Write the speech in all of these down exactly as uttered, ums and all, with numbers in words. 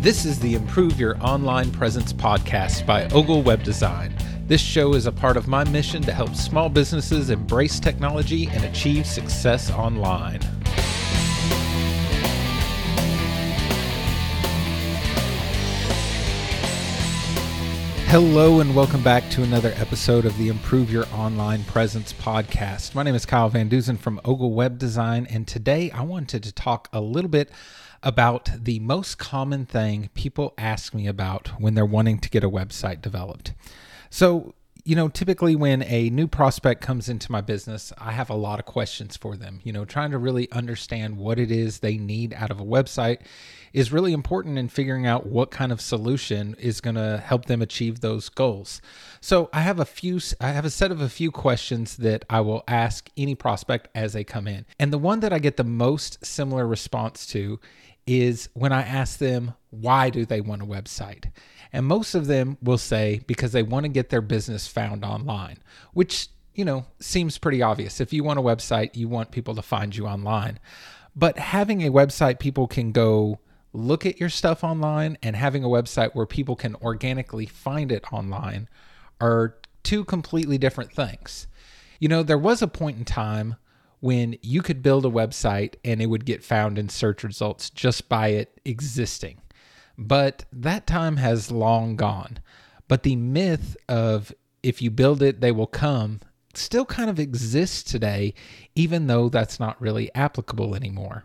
This is the Improve Your Online Presence podcast by Ogle Web Design. This show is a part of my mission to help small businesses embrace technology and achieve success online. Hello and welcome back to another episode of the Improve Your Online Presence podcast. My name is Kyle Van Dusen from Ogle Web Design, and today I wanted to talk a little bit about the most common thing people ask me about when they're wanting to get a website developed. So, you know, typically when a new prospect comes into my business, I have a lot of questions for them. You know, trying to really understand what it is they need out of a website is really important in figuring out what kind of solution is going to help them achieve those goals. So I have a few, I have a set of a few questions that I will ask any prospect as they come in. And the one that I get the most similar response to is when I ask them, why do they want a website? And most of them will say because they want to get their business found online, which, you know, seems pretty obvious. If you want a website, you want people to find you online. But having a website people can go look at your stuff online and having a website where people can organically find it online are two completely different things. You know, there was a point in time when you could build a website and it would get found in search results just by it existing. But that time has long gone. But the myth of if you build it, they will come still kind of exists today, even though that's not really applicable anymore.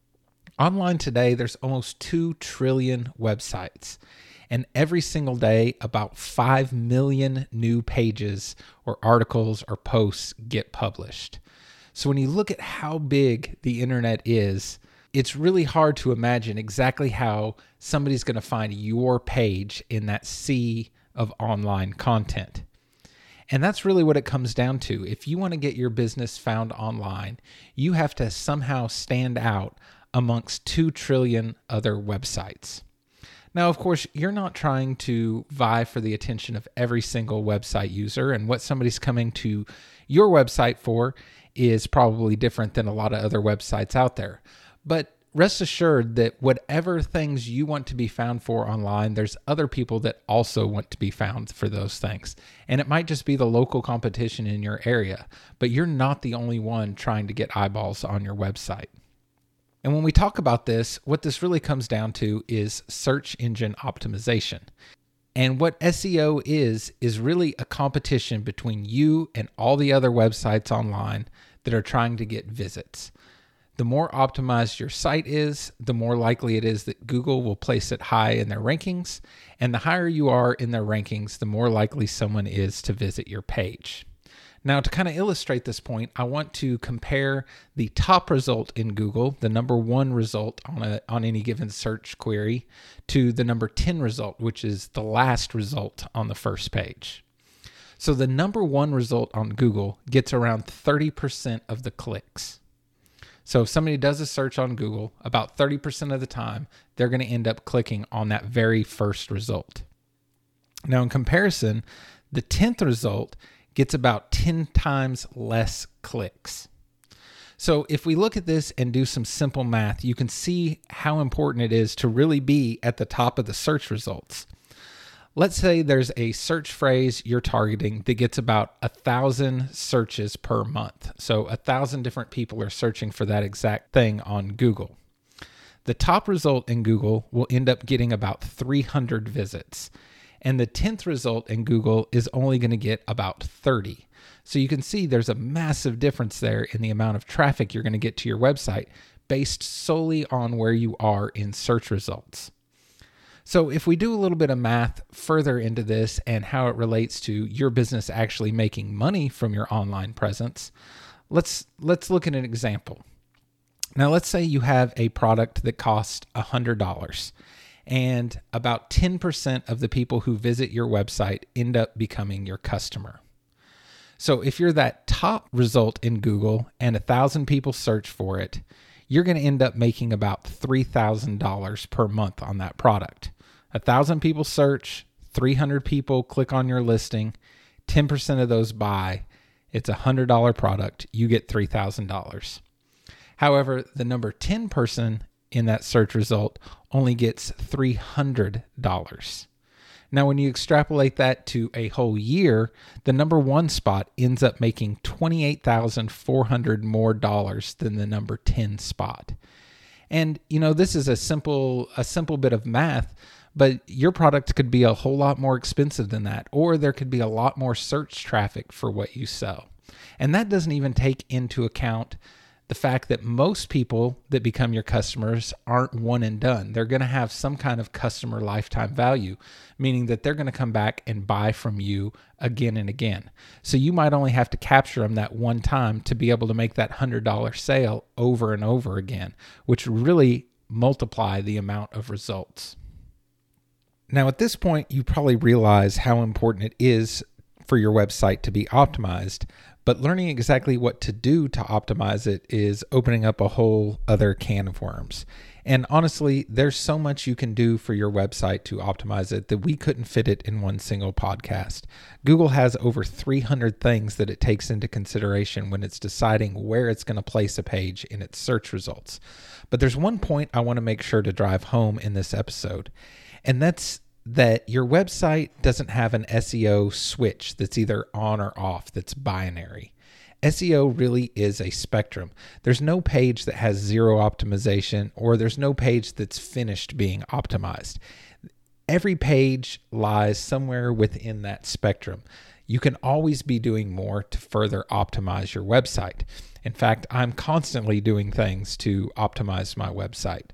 Online today, there's almost two trillion websites. And every single day, about five million new pages or articles or posts get published. So when you look at how big the internet is, it's really hard to imagine exactly how somebody's going to find your page in that sea of online content. And that's really what it comes down to. If you want to get your business found online, you have to somehow stand out amongst two trillion other websites. Now, of course, you're not trying to vie for the attention of every single website user, and what somebody's coming to your website for is probably different than a lot of other websites out there. But rest assured that whatever things you want to be found for online, there's other people that also want to be found for those things. And it might just be the local competition in your area, but you're not the only one trying to get eyeballs on your website. And when we talk about this, what this really comes down to is search engine optimization. And what S E O is, is really a competition between you and all the other websites online that are trying to get visits. The more optimized your site is, the more likely it is that Google will place it high in their rankings. And the higher you are in their rankings, the more likely someone is to visit your page. Now, to kind of illustrate this point, I want to compare the top result in Google, the number one result on a on any given search query, to the number ten result, which is the last result on the first page. So the number one result on Google gets around thirty percent of the clicks. So if somebody does a search on Google, about thirty percent of the time, they're going to end up clicking on that very first result. Now, in comparison, the tenth result gets about ten times less clicks. So if we look at this and do some simple math, you can see how important it is to really be at the top of the search results. Let's say there's a search phrase you're targeting that gets about a thousand searches per month. So a thousand different people are searching for that exact thing on Google. The top result in Google will end up getting about three hundred visits. And the tenth result in Google is only going to get about thirty. So you can see there's a massive difference there in the amount of traffic you're going to get to your website based solely on where you are in search results. So if we do a little bit of math further into this and how it relates to your business actually making money from your online presence, let's let's look at an example. Now let's say you have a product that costs one hundred dollars. And about ten percent of the people who visit your website end up becoming your customer. So if you're that top result in Google and a thousand people search for it, you're going to end up making about three thousand dollars per month on that product. A thousand people search, three hundred people click on your listing, ten percent of those buy. It's a one hundred dollars product. You get three thousand dollars. However, the number ten person in that search result only gets three hundred dollars. Now, when you extrapolate that to a whole year, the number one spot ends up making twenty-eight thousand four hundred dollars more dollars than the number ten spot. And, you know, this is a simple, a simple bit of math, but your product could be a whole lot more expensive than that, or there could be a lot more search traffic for what you sell. And that doesn't even take into account the fact that most people that become your customers aren't one and done. They're going to have some kind of customer lifetime value, meaning that they're going to come back and buy from you again and again. So you might only have to capture them that one time to be able to make that one hundred dollars sale over and over again, which really multiply the amount of results. Now, at this point, you probably realize how important it is for your website to be optimized, but learning exactly what to do to optimize it is opening up a whole other can of worms. And honestly, there's so much you can do for your website to optimize it that we couldn't fit it in one single podcast. Google has over three hundred things that it takes into consideration when it's deciding where it's going to place a page in its search results. But there's one point I want to make sure to drive home in this episode, and that's that your website doesn't have an S E O switch that's either on or off, that's binary. S E O really is a spectrum. There's no page that has zero optimization, or there's no page that's finished being optimized. Every page lies somewhere within that spectrum. You can always be doing more to further optimize your website. In fact, I'm constantly doing things to optimize my website.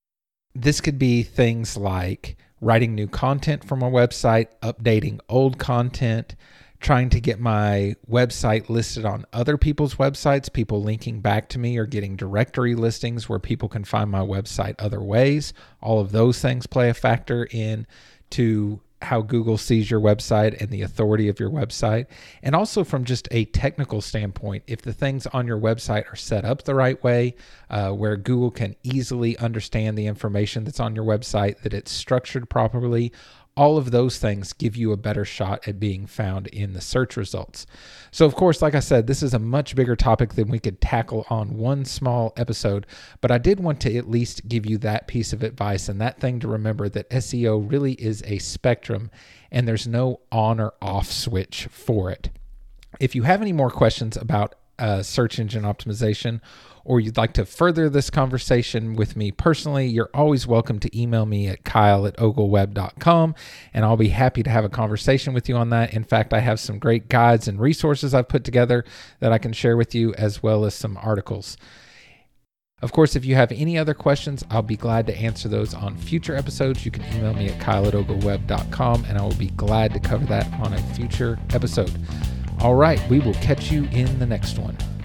This could be things like writing new content for my website, updating old content, trying to get my website listed on other people's websites, people linking back to me or getting directory listings where people can find my website other ways. All of those things play a factor in to how Google sees your website and the authority of your website. And also from just a technical standpoint, if the things on your website are set up the right way, uh, where Google can easily understand the information that's on your website, that it's structured properly, all of those things give you a better shot at being found in the search results. So of course, like I said, this is a much bigger topic than we could tackle on one small episode, but I did want to at least give you that piece of advice and that thing to remember, that S E O really is a spectrum and there's no on or off switch for it. If you have any more questions about uh, search engine optimization, or you'd like to further this conversation with me personally, you're always welcome to email me at kyle at ogleweb dot com, and I'll be happy to have a conversation with you on that. In fact, I have some great guides and resources I've put together that I can share with you, as well as some articles. Of course, if you have any other questions, I'll be glad to answer those on future episodes. You can email me at kyle at ogleweb dot com, and I will be glad to cover that on a future episode. All right, we will catch you in the next one.